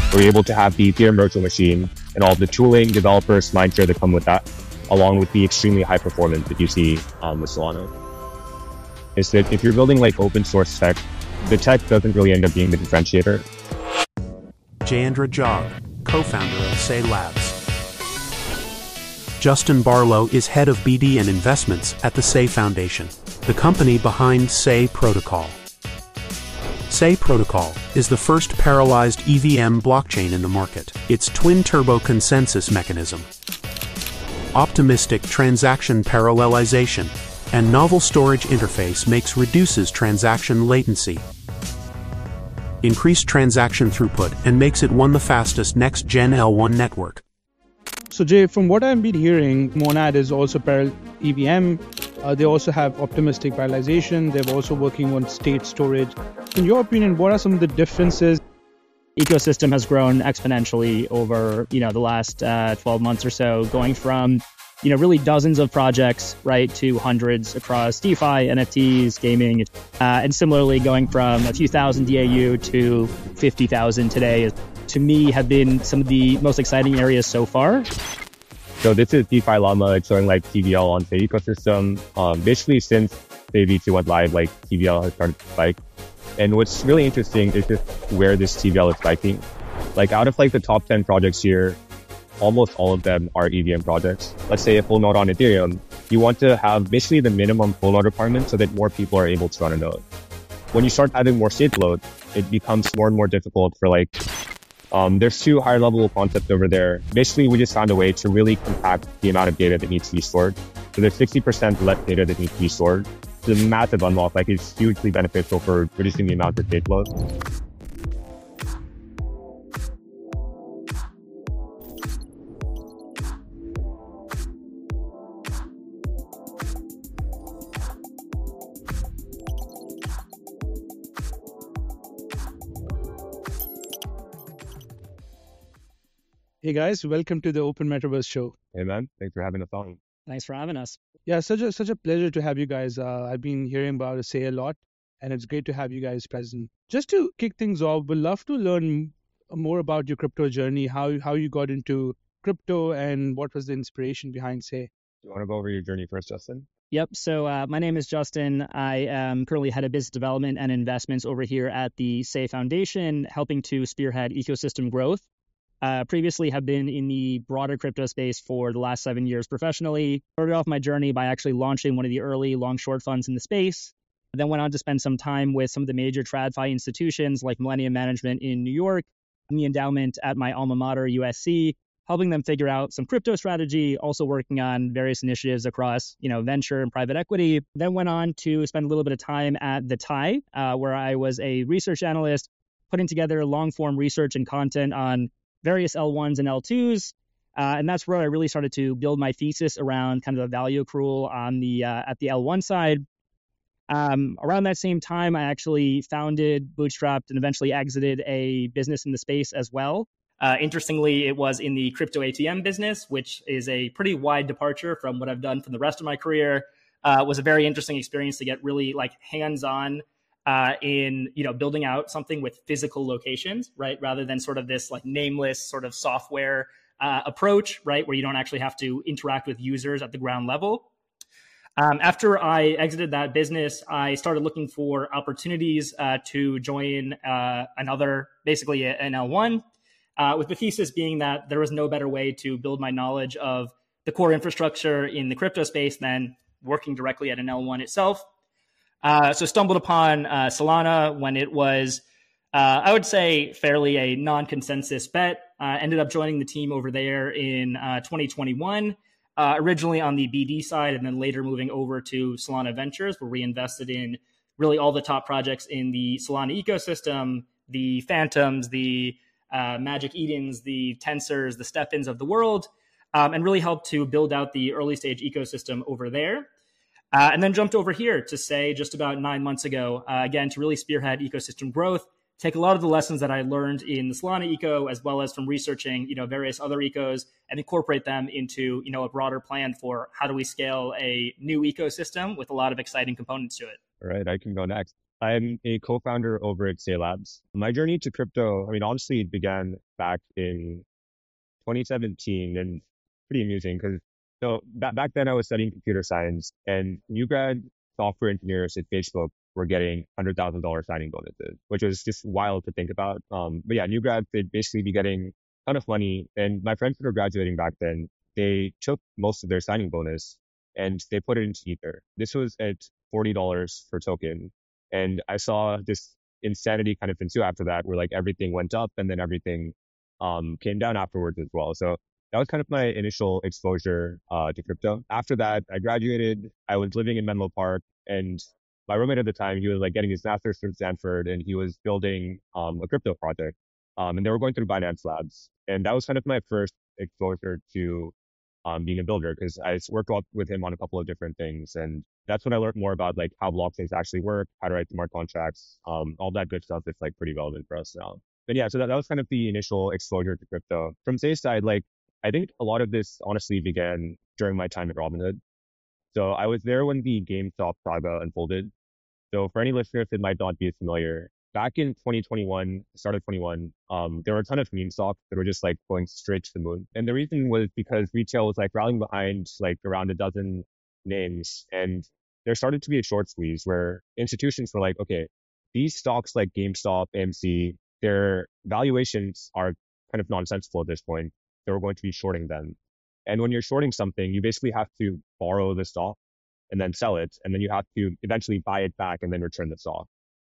We're able to have the Ethereum virtual machine and all of the tooling, developers, mindshare that come with that, along with the extremely high performance that you see with Solana. Is that if you're building like open source tech, the tech doesn't really end up being the differentiator. Jayendra Jog, co-founder of Say Labs. Justin Barlow is head of BD and investments at the Say Foundation, the company behind Say Protocol. Say Protocol is the first parallelized EVM blockchain in the market. Its twin-turbo consensus mechanism, optimistic transaction parallelization, and novel storage interface reduces transaction latency, increased transaction throughput, and makes it the fastest next-gen L1 network. So Jay, from what I've been hearing, Monad is also parallel EVM. They also have optimistic parallelization. They're also working on state storage. In your opinion, what are some of the differences? Ecosystem has grown exponentially over, the last 12 months or so, going from, really dozens of projects, right, to hundreds across DeFi, NFTs, gaming, and similarly going from a few thousand DAU to 50,000 today, to me, have been some of the most exciting areas so far. So this is DeFi Llama. It's showing like TVL on the ecosystem. Basically, since Say V2 went live, like TVL has started to spike. And what's really interesting is just where this TVL is spiking. Like out of like the top 10 projects here, almost all of them are EVM projects. Let's say a full node on Ethereum, you want to have basically the minimum full node requirement so that more people are able to run a node. When you start adding more state load, it becomes more and more difficult for like, there's two higher level concepts over there. Basically, we just found a way to really compact the amount of data that needs to be stored. So there's 60% less data that needs to be stored. It's a massive unlock. Like it's hugely beneficial for reducing the amount of state load. Hey guys, welcome to the Open Metaverse show. Hey man, thanks for having us on. Thanks for having us. Yeah, such a pleasure to have you guys. I've been hearing about Say a lot, and it's great to have you guys present. Just to kick things off, we'd love to learn more about your crypto journey, how you got into crypto, and what was the inspiration behind Say. You want to go over your journey first, Justin? Yep. So my name is Justin. I am currently head of business development and investments over here at the Say Foundation, helping to spearhead ecosystem growth. Previously have been in the broader crypto space for the last 7 years professionally. Started off my journey by actually launching one of the early long-short funds in the space. Then went on to spend some time with some of the major TradFi institutions like Millennium Management in New York, and the endowment at my alma mater, USC, helping them figure out some crypto strategy, also working on various initiatives across, venture and private equity. Then went on to spend a little bit of time at the TIE, where I was a research analyst, putting together long-form research and content on various L1s and L2s. And that's where I really started to build my thesis around kind of the value accrual on the at the L1 side. Around that same time, I actually founded, bootstrapped, and eventually exited a business in the space as well. Interestingly, it was in the crypto ATM business, which is a pretty wide departure from what I've done for the rest of my career. It was a very interesting experience to get really like hands-on in building out something with physical locations, right? Rather than sort of this like nameless sort of software approach, right? Where you don't actually have to interact with users at the ground level. After I exited that business, I started looking for opportunities to join another, basically an L1, with the thesis being that there was no better way to build my knowledge of the core infrastructure in the crypto space than working directly at an L1 itself. So stumbled upon Solana when it was, I would say, fairly a non-consensus bet. Ended up joining the team over there in 2021, originally on the BD side, and then later moving over to Solana Ventures, where we invested in really all the top projects in the Solana ecosystem, the Phantoms, the Magic Edens, the Tensors, the Step-ins of the world, and really helped to build out the early stage ecosystem over there. And then jumped over here to Say just about 9 months ago, again, to really spearhead ecosystem growth, take a lot of the lessons that I learned in the Solana eco, as well as from researching, various other ecos, and incorporate them into, a broader plan for how do we scale a new ecosystem with a lot of exciting components to it. All right, I can go next. I'm a co-founder over at Say Labs. My journey to crypto, honestly, it began back in 2017 and pretty amusing because back then I was studying computer science and new grad software engineers at Facebook were getting $100,000 signing bonuses, which was just wild to think about. But yeah, new grads, they'd basically be getting a ton of money. And my friends that were graduating back then, they took most of their signing bonus and they put it into Ether. This was at $40 per token. And I saw this insanity kind of ensue after that, where like everything went up and then everything came down afterwards as well. So that was kind of my initial exposure to crypto. After that, I graduated. I was living in Menlo Park, and my roommate at the time, he was like getting his master's from Stanford, and he was building a crypto project. And they were going through Binance Labs, and that was kind of my first exposure to being a builder because I worked with him on a couple of different things, and that's when I learned more about like how blockchains actually work, how to write smart contracts, all that good stuff that's like pretty relevant for us now. But yeah, so that was kind of the initial exposure to crypto. From Say's side, like I think a lot of this honestly began during my time at Robinhood. So I was there when the GameStop saga unfolded. So for any listeners that might not be as familiar, back in 2021, start of 21, there were a ton of meme stocks that were just like going straight to the moon. And the reason was because retail was like rallying behind like around a dozen names. And there started to be a short squeeze where institutions were like, okay, these stocks like GameStop, AMC, their valuations are kind of nonsensical at this point. They were going to be shorting them. And when you're shorting something, you basically have to borrow the stock and then sell it. And then you have to eventually buy it back and then return the stock.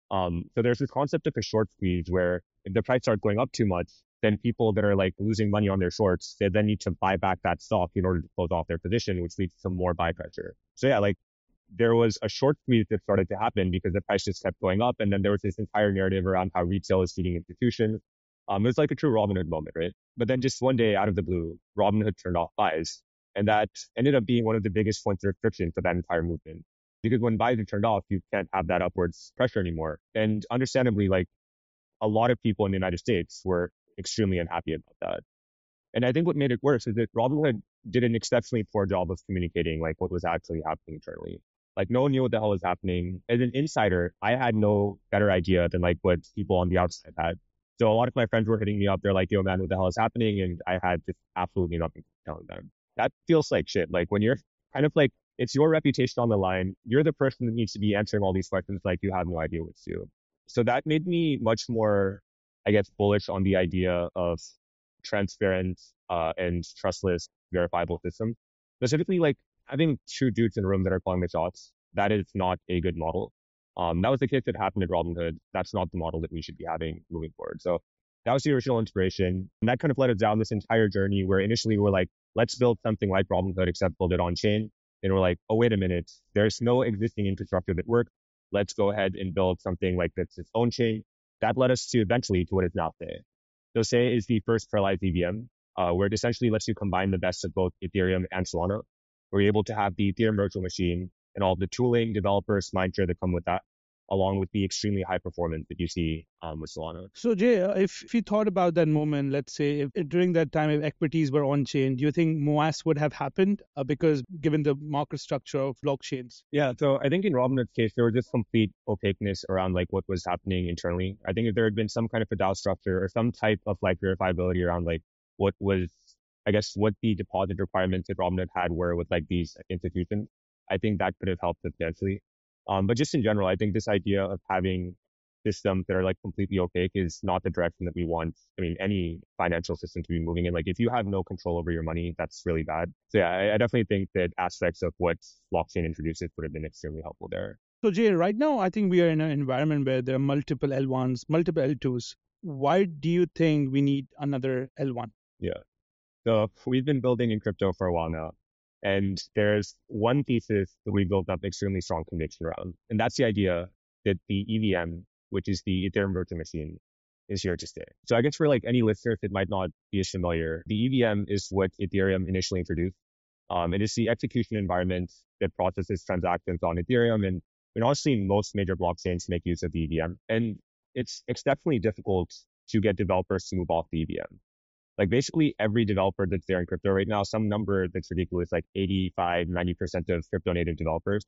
So there's this concept of a short squeeze where if the price starts going up too much, then people that are like losing money on their shorts, they then need to buy back that stock in order to close off their position, which leads to more buy pressure. So yeah, like there was a short squeeze that started to happen because the price just kept going up. And then there was this entire narrative around how retail is feeding institutions. It was like a true Robinhood moment, right? But then just one day out of the blue, Robinhood turned off buys. And that ended up being one of the biggest points of restriction for that entire movement. Because when buys are turned off, you can't have that upwards pressure anymore. And understandably, like a lot of people in the United States were extremely unhappy about that. And I think what made it worse is that Robinhood did an exceptionally poor job of communicating like what was actually happening internally. Like no one knew what the hell was happening. As an insider, I had no better idea than like what people on the outside had. So a lot of my friends were hitting me up. They're like, yo, man, what the hell is happening? And I had just absolutely nothing to tell them. That feels like shit. Like when you're kind of like, it's your reputation on the line. You're the person that needs to be answering all these questions. Like you have no idea what to do. So that made me much more, I guess, bullish on the idea of transparent and trustless verifiable system. Specifically, like having two dudes in a room that are calling the shots. That is not a good model. That was the case that happened at Robinhood. That's not the model that we should be having moving forward. So that was the original inspiration. And that kind of led us down this entire journey where initially we're like, let's build something like Robinhood, except build it on chain. And we're like, oh, wait a minute. There's no existing infrastructure that works. Let's go ahead and build something like that's its own chain. That led us to eventually to what is now Say. So Say is the first parallelized EVM, where it essentially lets you combine the best of both Ethereum and Solana. Where you're able to have the Ethereum virtual machine and all the tooling, developers, mindshare that come with that, along with the extremely high performance that you see with Solana. So Jay, if you thought about that moment, let's say if during that time if equities were on chain, do you think MOAS would have happened? Because given the market structure of blockchains. Yeah, so I think in Robinhood's case, there was just complete opaqueness around like what was happening internally. I think if there had been some kind of a DAO structure or some type of like verifiability around like what was, I guess, what the deposit requirements that Robinhood had were with like these institutions, I think that could have helped substantially. But just in general, I think this idea of having systems that are like completely opaque is not the direction that we want. I mean, any financial system to be moving in. Like if you have no control over your money, that's really bad. So yeah, I definitely think that aspects of what blockchain introduces would have been extremely helpful there. So Jay, right now, I think we are in an environment where there are multiple L1s, multiple L2s. Why do you think we need another L1? Yeah. So we've been building in crypto for a while now. And there's one thesis that we built up extremely strong conviction around. And that's the idea that the EVM, which is the Ethereum virtual machine, is here to stay. So I guess for like any listeners that might not be as familiar, the EVM is what Ethereum initially introduced. It is the execution environment that processes transactions on Ethereum. And honestly, most major blockchains make use of the EVM. And it's exceptionally difficult to get developers to move off the EVM. Like basically every developer that's there in crypto right now, some number that's ridiculous, like 85, 90% of crypto native developers,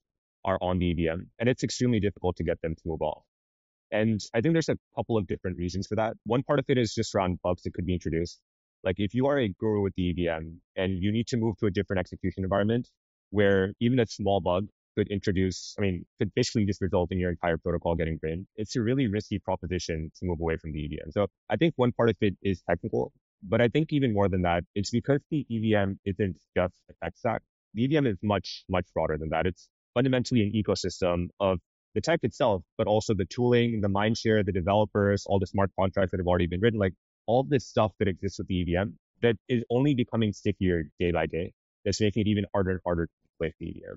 are on the EVM, and it's extremely difficult to get them to move off. And I think there's a couple of different reasons for that. One part of it is just around bugs that could be introduced. Like if you are a guru with the EVM and you need to move to a different execution environment where even a small bug could could basically just result in your entire protocol getting drained. It's a really risky proposition to move away from the EVM. So I think one part of it is technical, but I think even more than that, it's because the EVM isn't just a tech stack. The EVM is much, much broader than that. It's fundamentally an ecosystem of the tech itself, but also the tooling, the mindshare, the developers, all the smart contracts that have already been written, like all this stuff that exists with the EVM that is only becoming stickier day by day. That's making it even harder and harder to replace the EVM.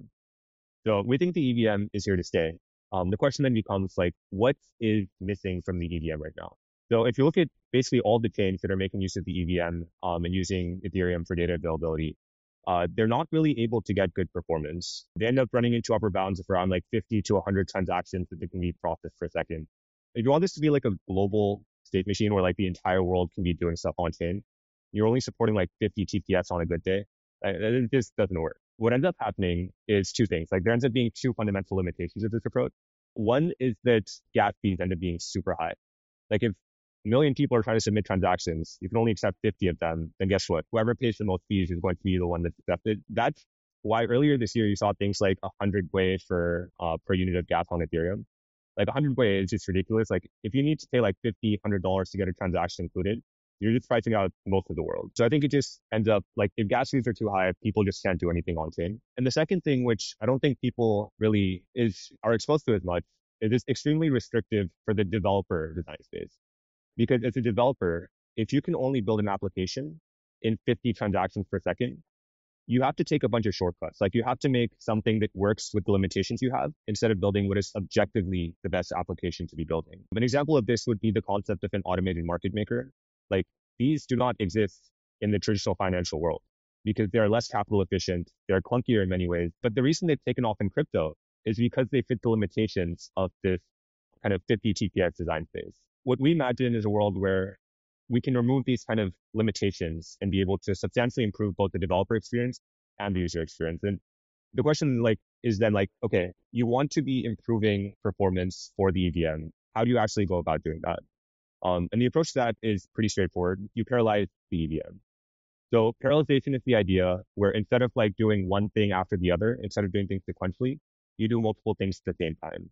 So we think the EVM is here to stay. The question then becomes like, what is missing from the EVM right now? So if you look at basically all the chains that are making use of the EVM and using Ethereum for data availability, they're not really able to get good performance. They end up running into upper bounds of around like 50 to 100 transactions that they can be processed per second. If you want this to be like a global state machine where like the entire world can be doing stuff on chain, you're only supporting like 50 TPS on a good day. It just doesn't work. What ends up happening is two things. Like there ends up being two fundamental limitations of this approach. One is that gas fees end up being super high. Like if a million people are trying to submit transactions, you can only accept 50 of them, then guess what? Whoever pays the most fees is going to be the one that's accepted. That's why earlier this year you saw things like 100 Gwei for per unit of gas on Ethereum. Like 100 Gwei is just ridiculous. Like if you need to pay like $50, $100 to get a transaction included, you're just pricing out most of the world. So I think it just ends up like if gas fees are too high, people just can't do anything on chain. And the second thing, which I don't think people really are exposed to as much, is it's extremely restrictive for the developer design space. Because as a developer, if you can only build an application in 50 transactions per second, you have to take a bunch of shortcuts. Like you have to make something that works with the limitations you have instead of building what is objectively the best application to be building. An example of this would be the concept of an automated market maker. Like these do not exist in the traditional financial world because they're less capital efficient. They're clunkier in many ways. But the reason they've taken off in crypto is because they fit the limitations of this kind of 50 TPS design phase. What we imagine is a world where we can remove these kind of limitations and be able to substantially improve both the developer experience and the user experience. And the question is then okay, you want to be improving performance for the EVM. How do you actually go about doing that? And the approach to that is pretty straightforward. You parallelize the EVM. So parallelization is the idea where instead of doing one thing after the other, instead of doing things sequentially, you do multiple things at the same time.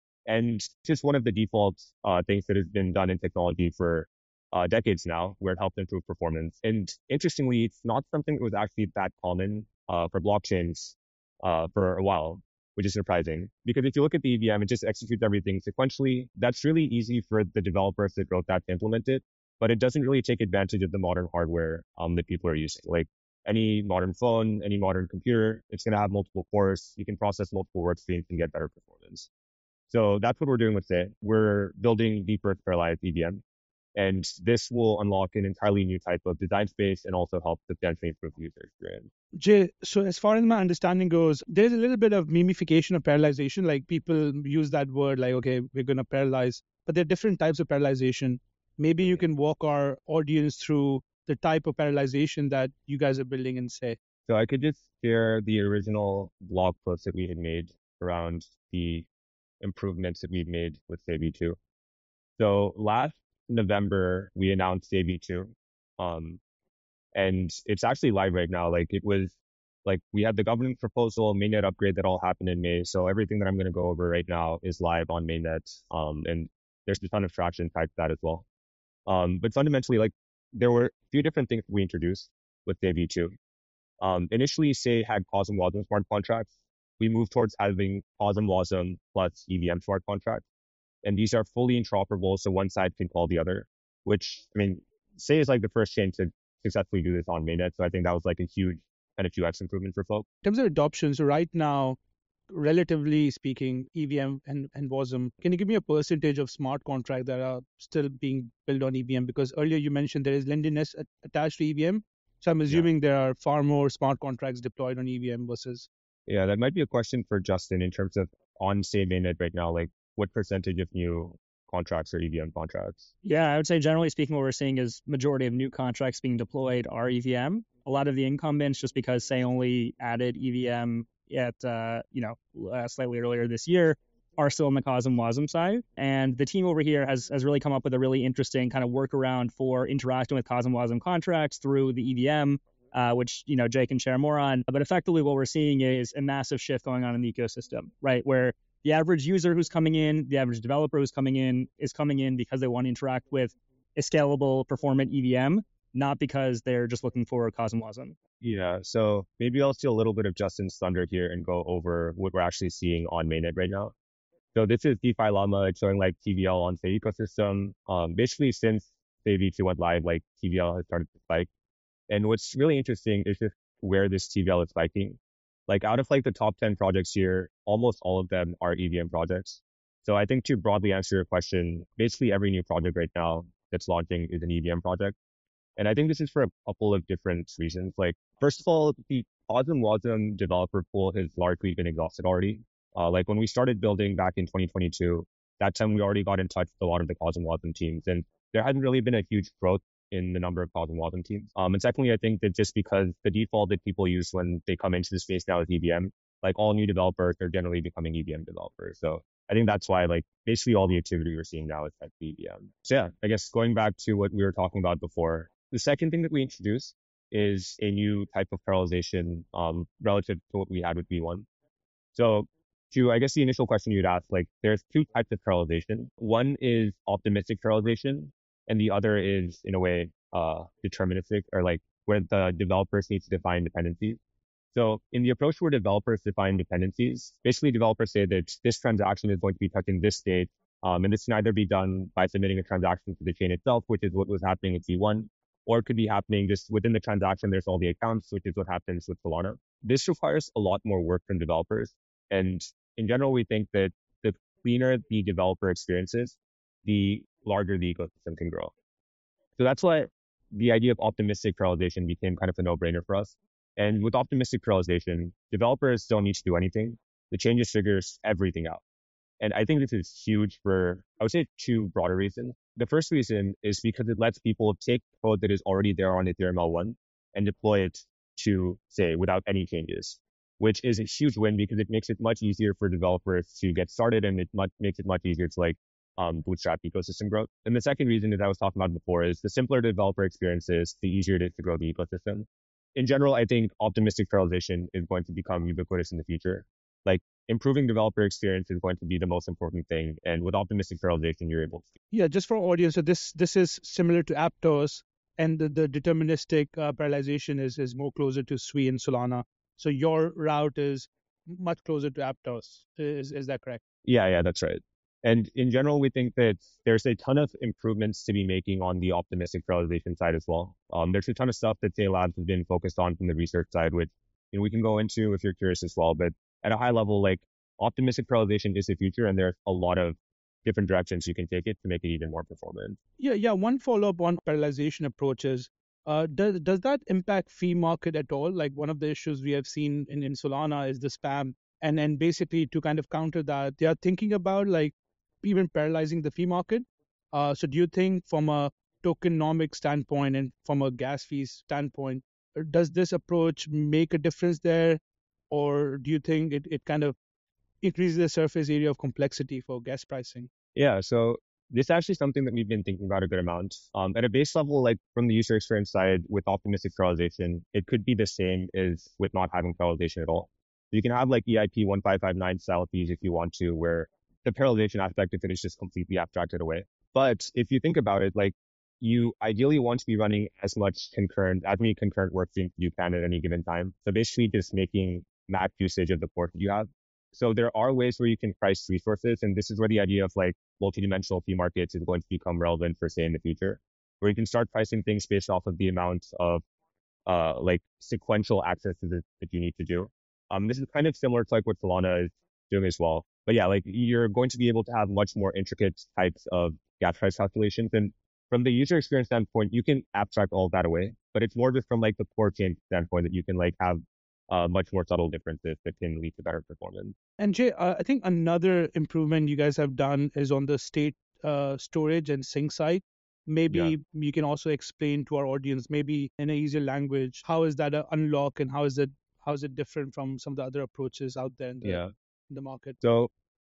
And just one of the default things that has been done in technology for decades now, where it helps improve performance. And interestingly, it's not something that was actually that common for blockchains for a while, which is surprising. Because if you look at the EVM, it just executes everything sequentially. That's really easy for the developers that wrote that to implement it, but it doesn't really take advantage of the modern hardware that people are using. Like any modern phone, any modern computer, it's going to have multiple cores. You can process multiple work streams and get better performance. So that's what we're doing with it. We're building the first parallelized EVM. And this will unlock an entirely new type of design space and also help substantially improve the user experience. Jay, so as far as my understanding goes, there's a little bit of memification of parallelization. Like people use that word like, okay, we're going to parallelize, but there are different types of parallelization. Maybe you can walk our audience through the type of parallelization that you guys are building in Sei. So I could just share the original blog post that we had made around the improvements that we've made with Sei V2. So last November, we announced Sei V2. And it's actually live right now. We had the governance proposal, mainnet upgrade that all happened in May. So everything that I'm going to go over right now is live on mainnet. And there's a ton of traction tied to that as well. But fundamentally, there were a few different things we introduced with Sei V2. Initially, Sei had COSM WASM smart contracts. We moved towards having COSM WASM plus EVM smart contracts. And these are fully interoperable, so one side can call the other, which, Sei is the first chain to successfully do this on mainnet. So I think that was a huge kind of UX improvement for folks. In terms of adoption, so right now, relatively speaking, EVM and WASM, can you give me a percentage of smart contracts that are still being built on EVM? Because earlier you mentioned there is lendiness attached to EVM. So I'm assuming there are far more smart contracts deployed on EVM versus... Yeah, that might be a question for Justin in terms of on Sei mainnet right now, what percentage of new contracts are EVM contracts? Yeah, I would say generally speaking, what we're seeing is majority of new contracts being deployed are EVM. A lot of the incumbents, just because Sei only added EVM at slightly earlier this year are still on the COSM WASM side. And the team over here has really come up with a really interesting kind of workaround for interacting with COSM WASM contracts through the EVM, which Jay can share more on. But effectively, what we're seeing is a massive shift going on in the ecosystem, right? Where the average user who's coming in, the average developer who's coming in is coming in because they want to interact with a scalable, performant EVM, not because they're just looking for COSM WASM. Yeah, so maybe I'll steal a little bit of Justin's thunder here and go over what we're actually seeing on mainnet right now. So this is DeFi Llama. It's showing like TVL on the ecosystem. Basically, since Say V2 went live, like TVL has started to spike. And what's really interesting is just where this TVL is spiking. Like out of like the top 10 projects here, almost all of them are EVM projects. So I think to broadly answer your question, basically every new project right now that's launching is an EVM project. And I think this is for a couple of different reasons. Like, first of all, the COSM WASM developer pool has largely been exhausted already. Like when we started building back in 2022, that time we already got in touch with a lot of the COSM WASM teams, and there hasn't really been a huge growth in the number of COSM WASM teams. And secondly, I think that just because the default that people use when they come into the space now is EVM, like all new developers are generally becoming EVM developers. So I think that's why like basically all the activity we're seeing now is at the EVM. So yeah, I guess going back to what we were talking about before, the second thing that we introduced is a new type of parallelization relative to what we had with V1. So to, I guess, the initial question you'd asked, like there's two types of parallelization. One is optimistic parallelization, and the other is, in a way, deterministic, or like where the developers need to define dependencies. So in the approach where developers define dependencies, basically developers say that this transaction is going to be touching this state, and this can either be done by submitting a transaction to the chain itself, which is what was happening with V1, or it could be happening just within the transaction. There's all the accounts, which is what happens with Solana. This requires a lot more work from developers. And in general, we think that the cleaner the developer experiences, the larger the ecosystem can grow. So that's why the idea of optimistic parallelization became kind of a no-brainer for us. And with optimistic parallelization, developers don't need to do anything. The chain just figures everything out. And I think this is huge for, I would say, two broader reasons. The first reason is because it lets people take code that is already there on Ethereum L1 and deploy it to, say, without any changes, which is a huge win because it makes it much easier for developers to get started, and it makes it much easier to bootstrap ecosystem growth. And the second reason that I was talking about before is the simpler the developer experience is, the easier it is to grow the ecosystem. In general, I think optimistic parallelization is going to become ubiquitous in the future. Like improving developer experience is going to be the most important thing. And with optimistic parallelization, you're able to. Yeah, just for our audience, so this is similar to Aptos, and the deterministic parallelization is more closer to Sui and Solana. So your route is much closer to Aptos. Is that correct? Yeah, that's right. And in general, we think that there's a ton of improvements to be making on the optimistic parallelization side as well. There's a ton of stuff that Say Labs has been focused on from the research side, which we can go into if you're curious as well. But at a high level, like optimistic parallelization is the future, and there's a lot of different directions you can take it to make it even more performant. Yeah. One follow-up on parallelization approaches. Does that impact fee market at all? Like one of the issues we have seen in Solana is the spam. And then basically to kind of counter that, they are thinking about like even parallelizing the fee market. So do you think from a tokenomic standpoint and from a gas fees standpoint, does this approach make a difference there? Or do you think it kind of increases the surface area of complexity for gas pricing? Yeah, so this is actually something that we've been thinking about a good amount. At a base level, like from the user experience side with optimistic parallelization, it could be the same as with not having parallelization at all. So you can have like EIP 1559 style fees if you want to, where the parallelization aspect of it is just completely abstracted away. But if you think about it, like you ideally want to be running as many concurrent work streams as you can at any given time. So basically just making max usage of the port that you have. So there are ways where you can price resources, and this is where the idea of like multidimensional fee markets is going to become relevant for Say in the future, where you can start pricing things based off of the amount of like sequential accesses that you need to do. This is kind of similar to like what Solana is doing as well. But yeah, like you're going to be able to have much more intricate types of gas price calculations. And from the user experience standpoint, you can abstract all of that away, but it's more just from like the core chain standpoint that you can like have much more subtle differences that can lead to better performance. And Jay, I think another improvement you guys have done is on the state storage and sync side. Maybe you can also explain to our audience, maybe in an easier language, how is that an unlock and how How is it different from some of the other approaches out there in Yeah. the market? So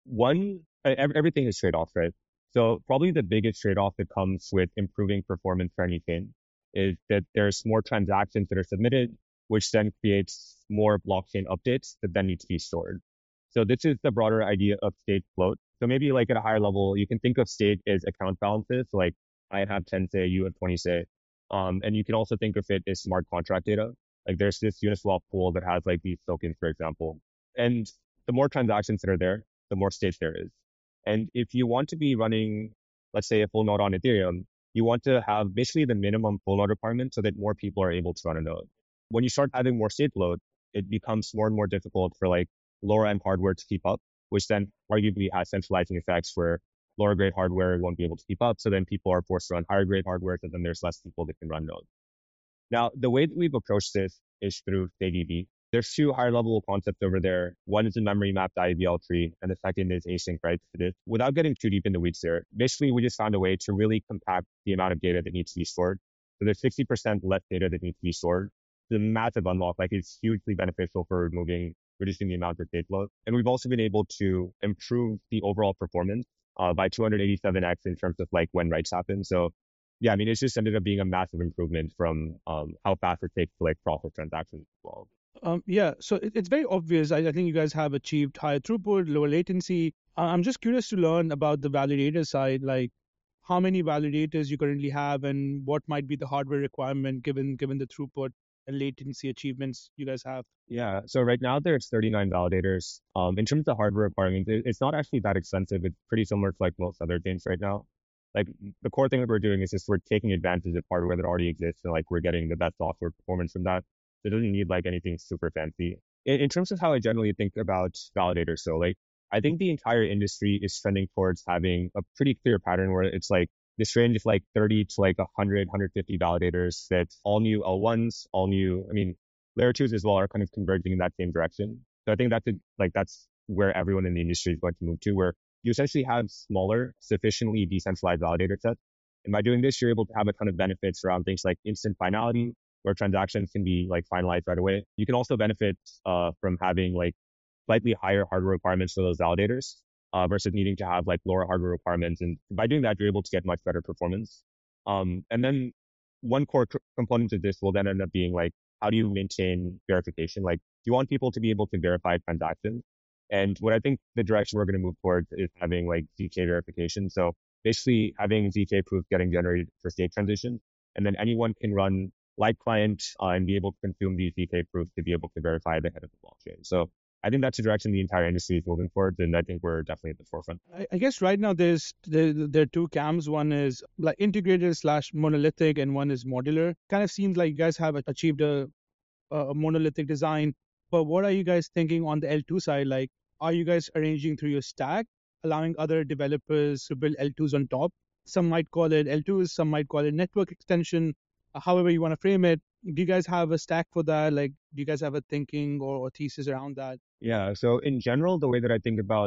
everything is trade-offs, right? So probably the biggest trade-off that comes with improving performance for any chain is that there's more transactions that are submitted, which then creates more blockchain updates that then need to be stored. So this is the broader idea of state float. So maybe like at a higher level, you can think of state as account balances. So like I have 10 say, you have 20 say. And you can also think of it as smart contract data. Like there's this Uniswap pool that has like these tokens, for example. And the more transactions that are there, the more states there is. And if you want to be running, let's say a full node on Ethereum, you want to have basically the minimum full node requirement so that more people are able to run a node. When you start having more state load, it becomes more and more difficult for like lower end hardware to keep up, which then arguably has centralizing effects where lower grade hardware won't be able to keep up. So then people are forced to run higher grade hardware, so then there's less people that can run nodes. Now, the way that we've approached this is through StateEV. There's two higher level concepts over there. One is a memory mapped IVL tree, and the second is async writes to this. Without getting too deep in the weeds there, basically we just found a way to really compact the amount of data that needs to be stored. So there's 60% less data that needs to be stored. The massive unlock, like it's hugely beneficial for reducing the amount of data load. And we've also been able to improve the overall performance by 287x in terms of like when writes happen. So yeah, I mean, it's just ended up being a massive improvement from how fast it takes to like process transactions as well. Yeah, so it's very obvious. I think you guys have achieved higher throughput, lower latency. I'm just curious to learn about the validator side, like how many validators you currently have and what might be the hardware requirement given the throughput and latency achievements you guys have. Yeah, so right now there's 39 validators. In terms of hardware requirements, it's not actually that expensive. It's pretty similar to like most other things right now. Like the core thing that we're doing is just we're taking advantage of hardware that already exists and like we're getting the best software performance from that. So it doesn't need like anything super fancy. In terms of how I generally think about validators, so like I think the entire industry is trending towards having a pretty clear pattern where it's like this range of like 30 to like 100, 150 validators that all new L1s, all new, I mean, layer 2s as well are kind of converging in that same direction. So I think that's where everyone in the industry is going to move to, where you essentially have smaller, sufficiently decentralized validator sets. And by doing this, you're able to have a ton of benefits around things like instant finality, where transactions can be like finalized right away. You can also benefit from having like slightly higher hardware requirements for those validators versus needing to have like lower hardware requirements. And by doing that, you're able to get much better performance. And then one core component of this will then end up being like, how do you maintain verification? Like, do you want people to be able to verify transactions? And what I think the direction we're going to move towards is having like ZK verification. So basically having ZK proof getting generated for state transition. And then anyone can run Light Client and be able to consume these ZK proofs to be able to verify the head of the blockchain. So I think that's the direction the entire industry is moving forward, and I think we're definitely at the forefront. I guess right now there are two camps. One is like integrated / monolithic, and one is modular. Kind of seems like you guys have achieved a monolithic design, but what are you guys thinking on the L2 side? Like, are you guys arranging through your stack, allowing other developers to build L2s on top? Some might call it L2s, some might call it network extension, however you want to frame it. Do you guys have a stack for that? Like, do you guys have a thinking or thesis around that? Yeah, so in general, the way that I think about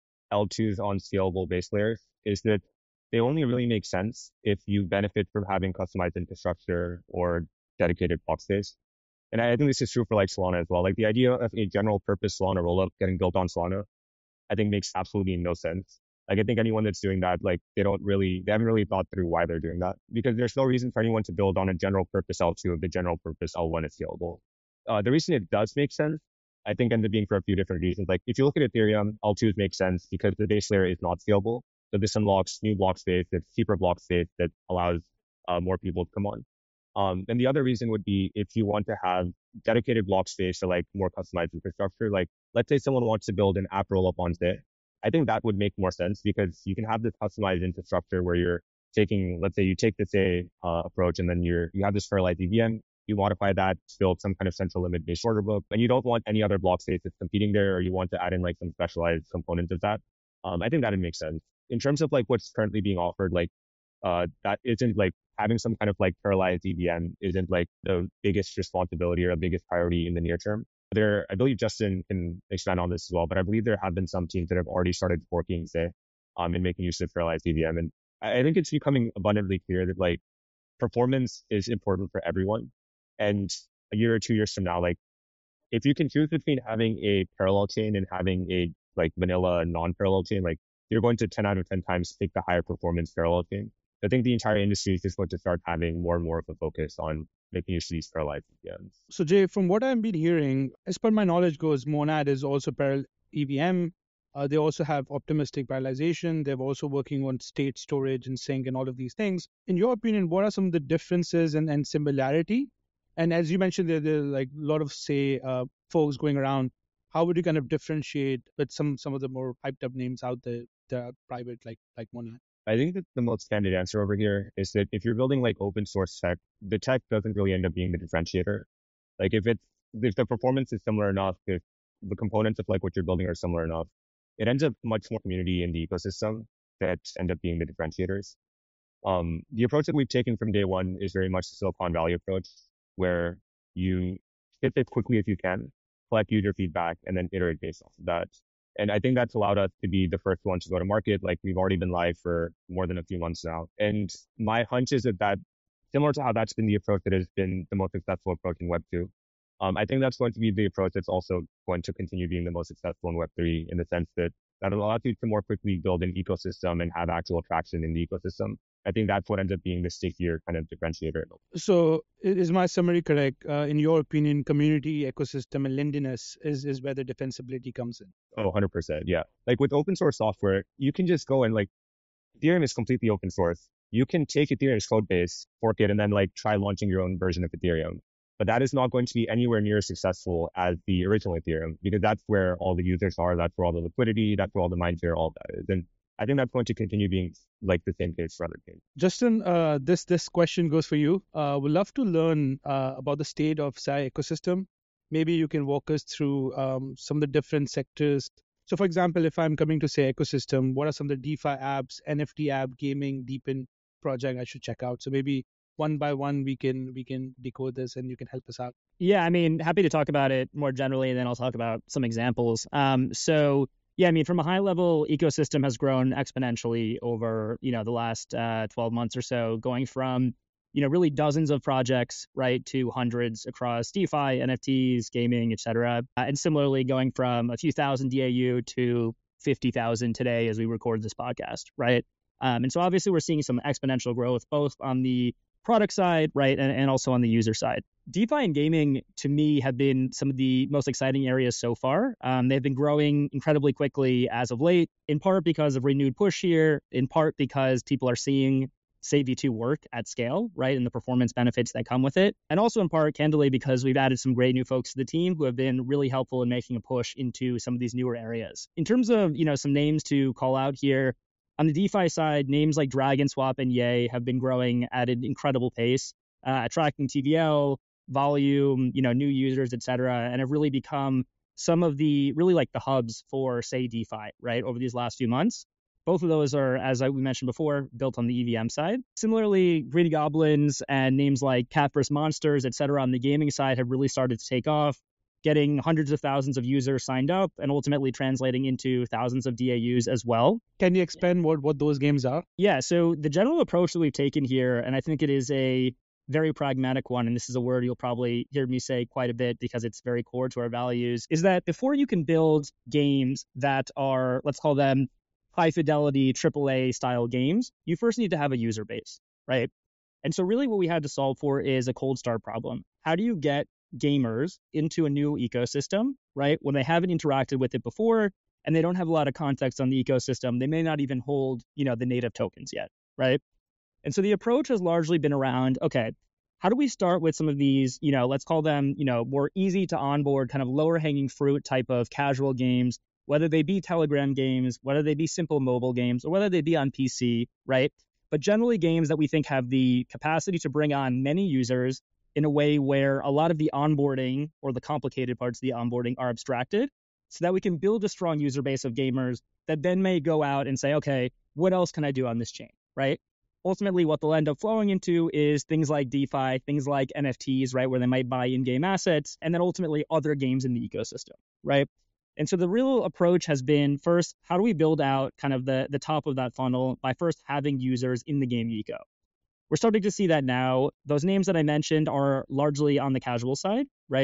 L2s on scalable base layers is that they only really make sense if you benefit from having customized infrastructure or dedicated block space. And I think this is true for like Solana as well. Like the idea of a general purpose Solana rollup getting built on Solana, I think makes absolutely no sense. Like I think anyone that's doing that, like they haven't really thought through why they're doing that, because there's no reason for anyone to build on a general purpose L2 if the general purpose L1 is scalable. The reason it does make sense, I think, ends up being for a few different reasons. Like if you look at Ethereum, L2s make sense because the base layer is not scalable. So this unlocks new block space, that's cheaper block space that allows more people to come on. And the other reason would be if you want to have dedicated block space to like more customized infrastructure. Like let's say someone wants to build an app rollup on Zay. I think that would make more sense because you can have this customized infrastructure where you're taking, let's say you take the Zay approach and then you have this Feralized EVM, you modify that to build some kind of central limit based order book, and you don't want any other block space that's competing there, or you want to add in like some specialized components of that. I think that would make sense. In terms of like what's currently being offered, like that isn't like having some kind of like Feralized EVM isn't like the biggest responsibility or the biggest priority in the near term. I believe Justin can expand on this as well, but I believe there have been some teams that have already started working Zay and making use of Feralized EVM. And I think it's becoming abundantly clear that like performance is important for everyone. And a year or 2 years from now, like if you can choose between having a parallel chain and having a like vanilla non-parallel chain, like you're going to 10 out of 10 times take the higher performance parallel chain. I think the entire industry is just going to start having more and more of a focus on making use of these parallelized EVMs. So Jay, from what I've been hearing, as per my knowledge goes, Monad is also parallel EVM. They also have optimistic parallelization. They're also working on state storage and sync and all of these things. In your opinion, what are some of the differences and similarity? And as you mentioned, there are like a lot of, say, folks going around. How would you kind of differentiate with some of the more hyped up names out there that are private, like Monad? I think that the most candid answer over here is that if you're building like open source tech, the tech doesn't really end up being the differentiator. Like if the performance is similar enough, if the components of like what you're building are similar enough, it ends up much more community in the ecosystem that end up being the differentiators. The approach that we've taken from day one is very much the Silicon Valley approach, where you ship as quickly as you can, collect user feedback, and then iterate based off of that. And I think that's allowed us to be the first one to go to market. Like we've already been live for more than a few months now. And my hunch is that similar to how that's been the approach that has been the most successful approach in Web2, I think that's going to be the approach that's also going to continue being the most successful in Web3 in the sense that allows you to more quickly build an ecosystem and have actual traction in the ecosystem. I think that's what ends up being the stickier kind of differentiator. So is my summary correct? In your opinion, community, ecosystem, and lendiness is where the defensibility comes in? Oh, 100%. Yeah. Like with open source software, you can just go and like Ethereum is completely open source. You can take Ethereum's code base, fork it, and then like try launching your own version of Ethereum. But that is not going to be anywhere near as successful as the original Ethereum because that's where all the users are. That's where all the liquidity, that's where all the mindshare, all that is. And I think that's going to continue being like the same case for other chains. Justin, this question goes for you. We'd love to learn about the state of SAI ecosystem. Maybe you can walk us through some of the different sectors. So, for example, if I'm coming to say ecosystem, what are some of the DeFi apps, NFT app, gaming, Deepin project I should check out? So maybe one by one we can decode this and you can help us out. Yeah, I mean, happy to talk about it more generally, and then I'll talk about some examples. Yeah, I mean, from a high level, ecosystem has grown exponentially over, the last 12 months or so, going from, really dozens of projects, right, to hundreds across DeFi, NFTs, gaming, et cetera. And similarly, going from a few thousand DAU to 50,000 today as we record this podcast, right? And so obviously we're seeing some exponential growth, both on the product side, right, and also on the user side. DeFi and gaming, to me, have been some of the most exciting areas so far. They've been growing incredibly quickly as of late, in part because of renewed push here, in part because people are seeing Say V2 work at scale, right, and the performance benefits that come with it. And also in part, candidly, because we've added some great new folks to the team who have been really helpful in making a push into some of these newer areas. In terms of, some names to call out here, on the DeFi side, names like DragonSwap and Yay have been growing at an incredible pace, attracting TVL, volume, new users, et cetera, and have really become some of the really like the hubs for, say, DeFi, right, over these last few months. Both of those are, as we mentioned before, built on the EVM side. Similarly, Greedy Goblins and names like Cat vs. Monsters, et cetera, on the gaming side have really started to take off, getting hundreds of thousands of users signed up and ultimately translating into thousands of DAUs as well. Can you expand what those games are? Yeah, so the general approach that we've taken here, and I think it is a very pragmatic one, and this is a word you'll probably hear me say quite a bit because it's very core to our values, is that before you can build games that are, let's call them high fidelity AAA style games, you first need to have a user base, right? And so really what we had to solve for is a cold start problem. How do you get gamers into a new ecosystem, right, when they haven't interacted with it before and they don't have a lot of context on the ecosystem? They may not even hold, the native tokens yet, right? And so the approach has largely been around, okay, how do we start with some of these, let's call them, more easy to onboard, kind of lower hanging fruit type of casual games, whether they be Telegram games, whether they be simple mobile games, or whether they be on PC, right? But generally games that we think have the capacity to bring on many users in a way where a lot of the onboarding or the complicated parts of the onboarding are abstracted so that we can build a strong user base of gamers that then may go out and say, okay, what else can I do on this chain, right? Ultimately, what they'll end up flowing into is things like DeFi, things like NFTs, right, where they might buy in-game assets, and then ultimately other games in the ecosystem, right? And so the real approach has been, first, how do we build out kind of the top of that funnel by first having users in the game eco? We're starting to see that now. Those names that I mentioned are largely on the casual side, right?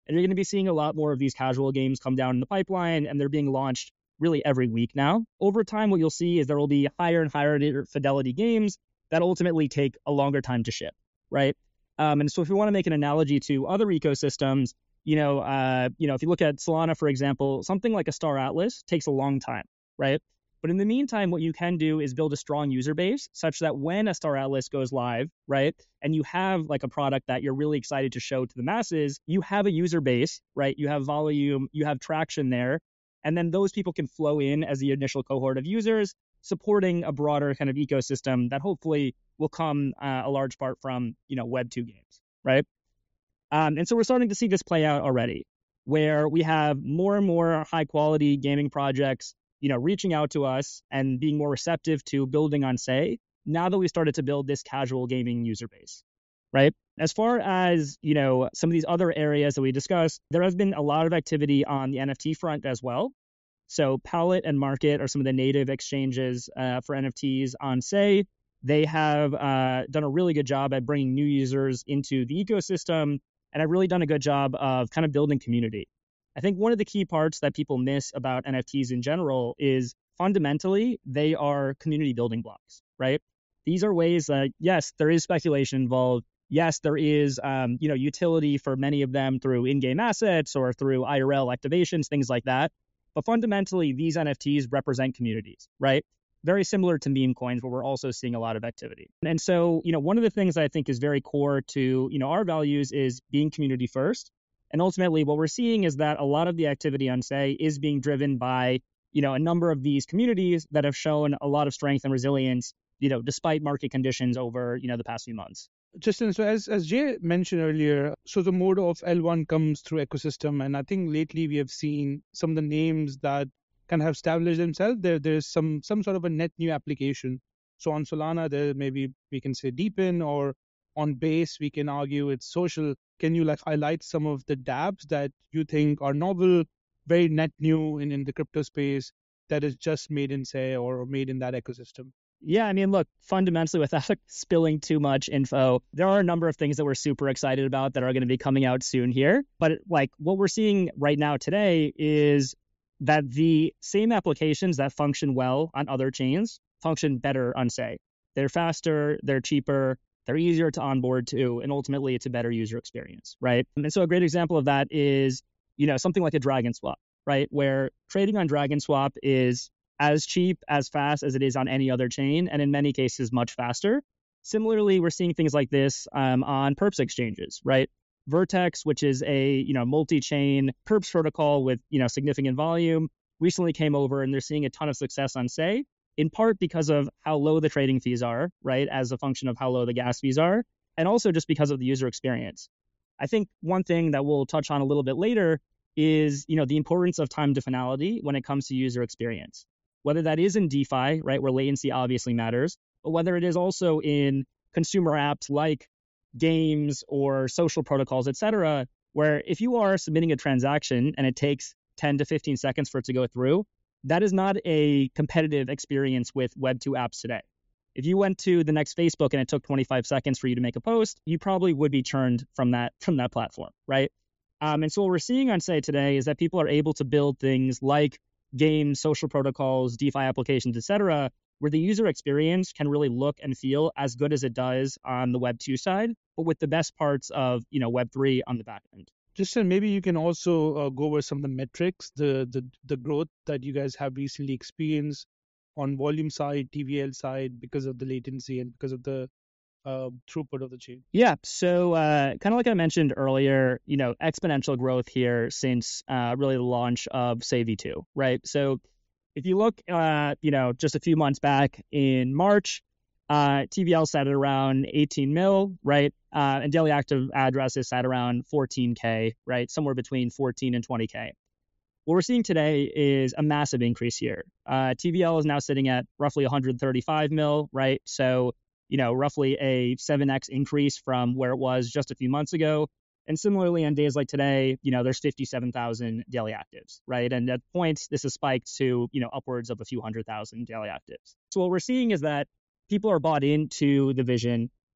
And you're going to be seeing a lot more of these casual games come down in the pipeline, and they're being launched really every week now. Over time, what you'll see is there will be higher and higher fidelity games that ultimately take a longer time to ship, right? And so if we want to make an analogy to other ecosystems, if you look at Solana, for example, something like a Star Atlas takes a long time, right? But in the meantime, what you can do is build a strong user base such that when a Star Atlas goes live, right, and you have like a product that you're really excited to show to the masses, you have a user base, right? You have volume, you have traction there. And then those people can flow in as the initial cohort of users, supporting a broader kind of ecosystem that hopefully will come a large part from, Web 2 games, right? And so we're starting to see this play out already, where we have more and more high quality gaming projects reaching out to us and being more receptive to building on Say, now that we started to build this casual gaming user base, right? As far as, some of these other areas that we discussed, there has been a lot of activity on the NFT front as well. So Palette and Market are some of the native exchanges for NFTs on Say. They have done a really good job at bringing new users into the ecosystem, and have really done a good job of kind of building community. I think one of the key parts that people miss about NFTs in general is fundamentally they are community building blocks, right? These are ways that, yes, there is speculation involved. Yes, there is, utility for many of them through in-game assets or through IRL activations, things like that. But fundamentally, these NFTs represent communities, right? Very similar to meme coins, where we're also seeing a lot of activity. And so, one of the things that I think is very core to, our values is being community first. And ultimately, what we're seeing is that a lot of the activity on Say is being driven by, a number of these communities that have shown a lot of strength and resilience, despite market conditions over, the past few months. Justin, so as Jay mentioned earlier, so the mode of L1 comes through ecosystem. And I think lately we have seen some of the names that kind of have established themselves. There's some sort of a net new application. So on Solana, there maybe we can say Deepin, or on Base, we can argue it's social. Can you highlight some of the dApps that you think are novel, very net new in the crypto space that is just made in Say or made in that ecosystem? Yeah, I mean, look, fundamentally, without spilling too much info, there are a number of things that we're super excited about that are going to be coming out soon here. But what we're seeing right now today is that the same applications that function well on other chains function better on Say. They're faster, they're cheaper, they're easier to onboard to, and ultimately it's a better user experience, right? And so a great example of that is, something like a DragonSwap, right? Where trading on DragonSwap is as cheap, as fast as it is on any other chain, and in many cases much faster. Similarly, we're seeing things like this on perps exchanges, right? Vertex, which is a multi-chain perps protocol with significant volume, recently came over, and they're seeing a ton of success on Say, in part because of how low the trading fees are, right, as a function of how low the gas fees are, and also just because of the user experience. I think one thing that we'll touch on a little bit later is the importance of time to finality when it comes to user experience. Whether that is in DeFi, right, where latency obviously matters, but whether it is also in consumer apps like games or social protocols, et cetera, where if you are submitting a transaction and it takes 10 to 15 seconds for it to go through, that is not a competitive experience with Web 2 apps today. If you went to the next Facebook and it took 25 seconds for you to make a post, you probably would be churned from that platform, right? And so what we're seeing on Say today is that people are able to build things like games, social protocols, DeFi applications, et cetera, where the user experience can really look and feel as good as it does on the Web 2 side, but with the best parts of Web 3 on the back end. Justin, maybe you can also go over some of the metrics, the growth that you guys have recently experienced on volume side, TVL side, because of the latency and because of the throughput of the chain. Yeah, so kind of like I mentioned earlier, exponential growth here since really the launch of Say V2, right? So if you look, just a few months back in March, TVL sat at around 18 mil, right? And daily active addresses sat around 14K, right? Somewhere between 14 and 20K. What we're seeing today is a massive increase here. TVL is now sitting at roughly 135 mil, right? So, roughly a 7x increase from where it was just a few months ago. And similarly, on days like today, there's 57,000 daily actives, right? And at points, this has spiked to, upwards of a few 100,000 daily actives. So what we're seeing is that people are bought into the vision.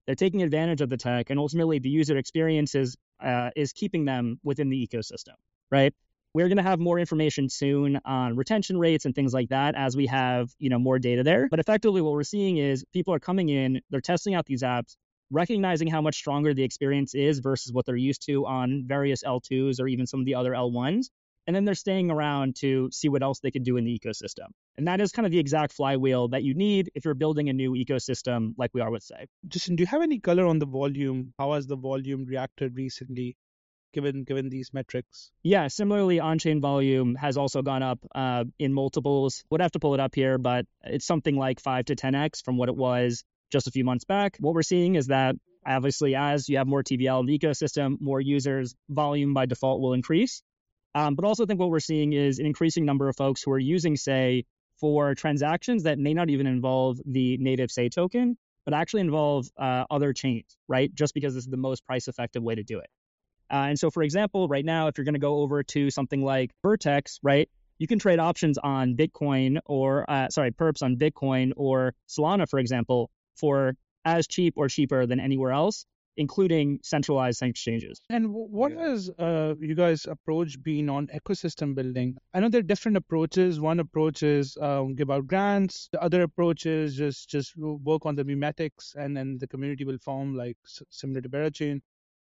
They're taking advantage of the tech, and ultimately the user experience is keeping them within the ecosystem, right? We're going to have more information soon on retention rates and things like that as we have, more data there. But effectively what we're seeing is people are coming in, they're testing out these apps, recognizing how much stronger the experience is versus what they're used to on various L2s or even some of the other L1s. And then they're staying around to see what else they can do in the ecosystem. And that is kind of the exact flywheel that you need if you're building a new ecosystem like we are with Say. Justin, do you have any color on the volume? How has the volume reacted recently, given these metrics? Yeah, similarly, on-chain volume has also gone up in multiples. Would have to pull it up here, but it's something like 5 to 10x from what it was just a few months back. What we're seeing is that obviously as you have more TVL in the ecosystem, more users, volume by default will increase. But also I think what we're seeing is an increasing number of folks who are using Say for transactions that may not even involve the native Say token, but actually involve other chains, right? Just because this is the most price-effective way to do it. And so, for example, right now, if you're going to go over to something like Vertex, right, you can trade options on Bitcoin or, perps on Bitcoin or Solana, for example, for as cheap or cheaper than anywhere else, including centralized exchanges. And what has you guys' approach been on ecosystem building? I know there are different approaches. One approach is give out grants. The other approach is just work on the memetics, and then the community will form like similar to Berachain.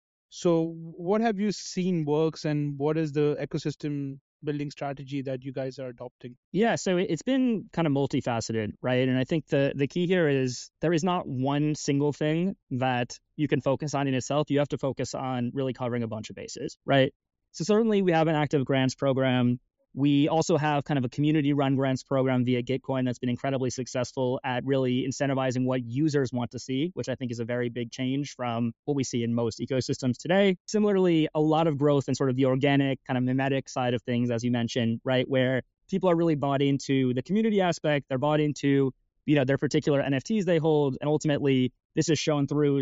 So what have you seen works, and what is the ecosystem building strategy that you guys are adopting? Yeah, so it's been kind of multifaceted, right? And I think the key here is there is not one single thing that you can focus on in itself. You have to focus on really covering a bunch of bases, right? So certainly we have an active grants program. We also have kind of a community-run grants program via Gitcoin that's been incredibly successful at really incentivizing what users want to see, which I think is a very big change from what we see in most ecosystems today. Similarly, a lot of growth in sort of the organic kind of mimetic side of things, as you mentioned, right, where people are really bought into the community aspect. They're bought into, their particular NFTs they hold, and ultimately this is shown through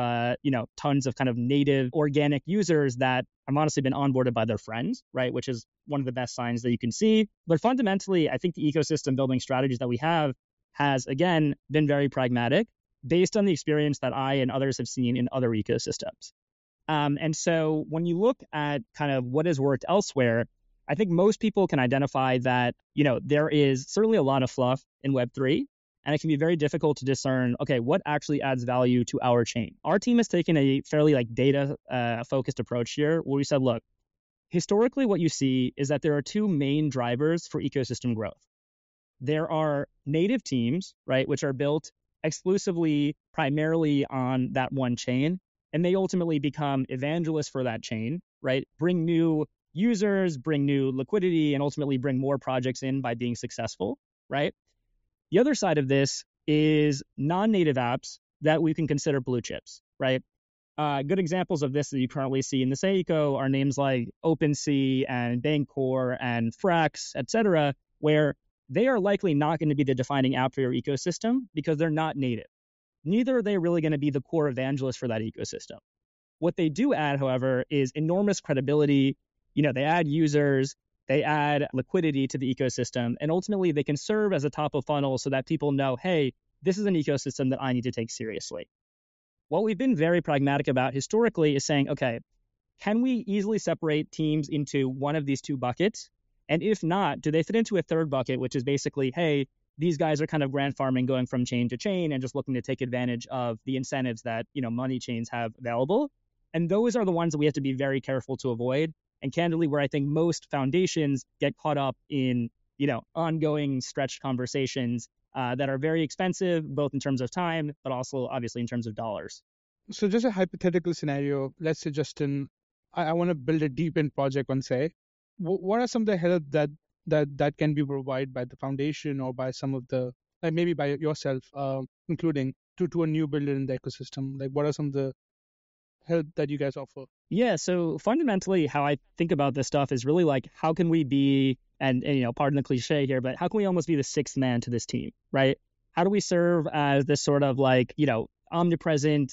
tons of kind of native organic users that have honestly been onboarded by their friends, right? Which is one of the best signs that you can see. But fundamentally, I think the ecosystem building strategies that we have has, again, been very pragmatic based on the experience that I and others have seen in other ecosystems. And so when you look at kind of what has worked elsewhere, I think most people can identify that, there is certainly a lot of fluff in Web3. And it can be very difficult to discern, okay, what actually adds value to our chain? Our team has taken a fairly data-focused approach here where we said, look, historically what you see is that there are two main drivers for ecosystem growth. There are native teams, right, which are built exclusively, primarily on that one chain, and they ultimately become evangelists for that chain, right? Bring new users, bring new liquidity, and ultimately bring more projects in by being successful, right? The other side of this is non-native apps that we can consider blue chips, right? Good examples of this that you currently see in the Say eco are names like OpenSea and Bancor and Frax, et cetera, where they are likely not going to be the defining app for your ecosystem because they're not native. Neither are they really going to be the core evangelist for that ecosystem. What they do add, however, is enormous credibility. They add users, they add liquidity to the ecosystem, and ultimately they can serve as a top of funnel so that people know, hey, this is an ecosystem that I need to take seriously. What we've been very pragmatic about historically is saying, okay, can we easily separate teams into one of these two buckets? And if not, do they fit into a third bucket, which is basically, hey, these guys are kind of grant farming, going from chain to chain and just looking to take advantage of the incentives that, money chains have available. And those are the ones that we have to be very careful to avoid. And candidly, where I think most foundations get caught up in, ongoing stretched conversations that are very expensive, both in terms of time, but also obviously in terms of dollars. So just a hypothetical scenario. Let's say, Justin, I want to build a deep end project on Say. What are some of the help that can be provided by the foundation or by some of the, like maybe by yourself, including to a new builder in the ecosystem? Like, what are some of the help that you guys offer? Yeah, so fundamentally, how I think about this stuff is really like, how can we be, and pardon the cliche here, but how can we almost be the sixth man to this team, right? How do we serve as this sort of like, omnipresent,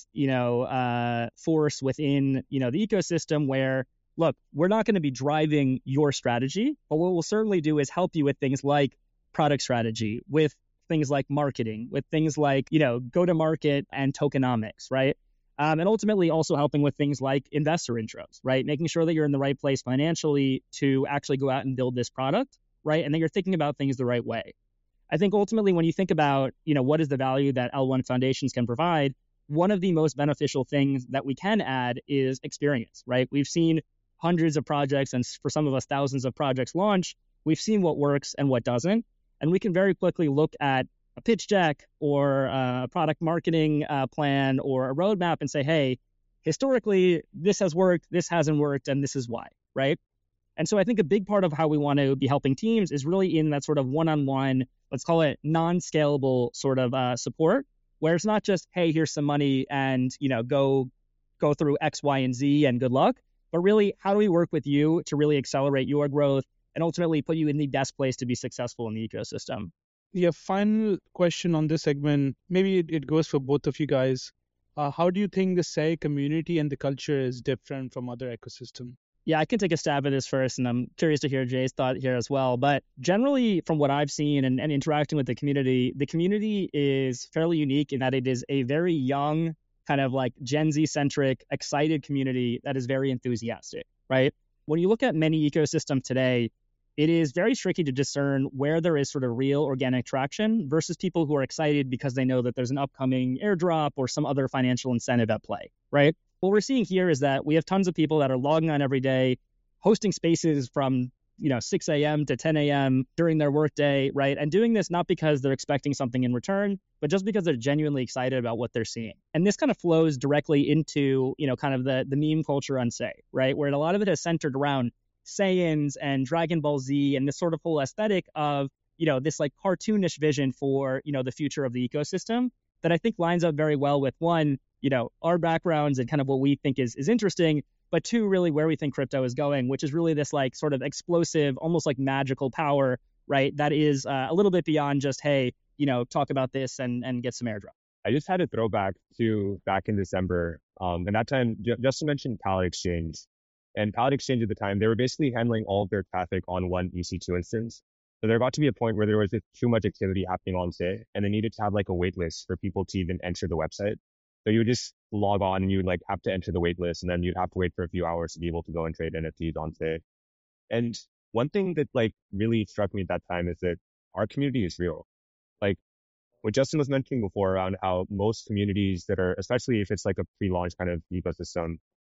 force within, the ecosystem where, look, we're not going to be driving your strategy, but what we'll certainly do is help you with things like product strategy, with things like marketing, with things like, go to market and tokenomics, right? And ultimately also helping with things like investor intros, right? Making sure that you're in the right place financially to actually go out and build this product, right? And that you're thinking about things the right way. I think ultimately when you think about, what is the value that L1 Foundations can provide, one of the most beneficial things that we can add is experience, right? We've seen hundreds of projects and for some of us thousands of projects launch. We've seen what works and what doesn't. And we can very quickly look at a pitch deck or a product marketing plan or a roadmap and say, hey, historically, this has worked, this hasn't worked, and this is why, right? And so I think a big part of how we want to be helping teams is really in that sort of one-on-one, let's call it non-scalable sort of support, where it's not just, hey, here's some money and, go through X, Y, and Z and good luck, but really, how do we work with you to really accelerate your growth and ultimately put you in the best place to be successful in the ecosystem? Yeah, final question on this segment. Maybe it goes for both of you guys. How do you think the SAE community and the culture is different from other ecosystems? Yeah, I can take a stab at this first, and I'm curious to hear Jay's thought here as well. But generally, from what I've seen and interacting with the community is fairly unique in that it is a very young, kind of like Gen Z-centric, excited community that is very enthusiastic, right? When you look at many ecosystems today, it is very tricky to discern where there is sort of real organic traction versus people who are excited because they know that there's an upcoming airdrop or some other financial incentive at play, right? What we're seeing here is that we have tons of people that are logging on every day, hosting spaces from 6 a.m. to 10 a.m. during their workday, right? And doing this not because they're expecting something in return, but just because they're genuinely excited about what they're seeing. And this kind of flows directly into, kind of the meme culture on SAE, right? Where a lot of it is centered around Saiyans and Dragon Ball Z and this sort of whole aesthetic of, this like cartoonish vision for, the future of the ecosystem that I think lines up very well with one, our backgrounds and kind of what we think is interesting, but two, really where we think crypto is going, which is really this like sort of explosive, almost like magical power, right? That is a little bit beyond just, hey, talk about this and get some airdrop. I just had a throwback to back in December. And that time, Justin mentioned Pallet Exchange. And Pallet Exchange at the time, they were basically handling all of their traffic on one EC2 instance. So there got to be a point where there was just too much activity happening on SAE, and they needed to have like a wait list for people to even enter the website. So you would just log on and you would like have to enter the wait list, and then you'd have to wait for a few hours to be able to go and trade NFTs on SAE. And one thing that like really struck me at that time is that our community is real. Like what Justin was mentioning before around how most communities that are, especially if it's like a pre-launch kind of ecosystem,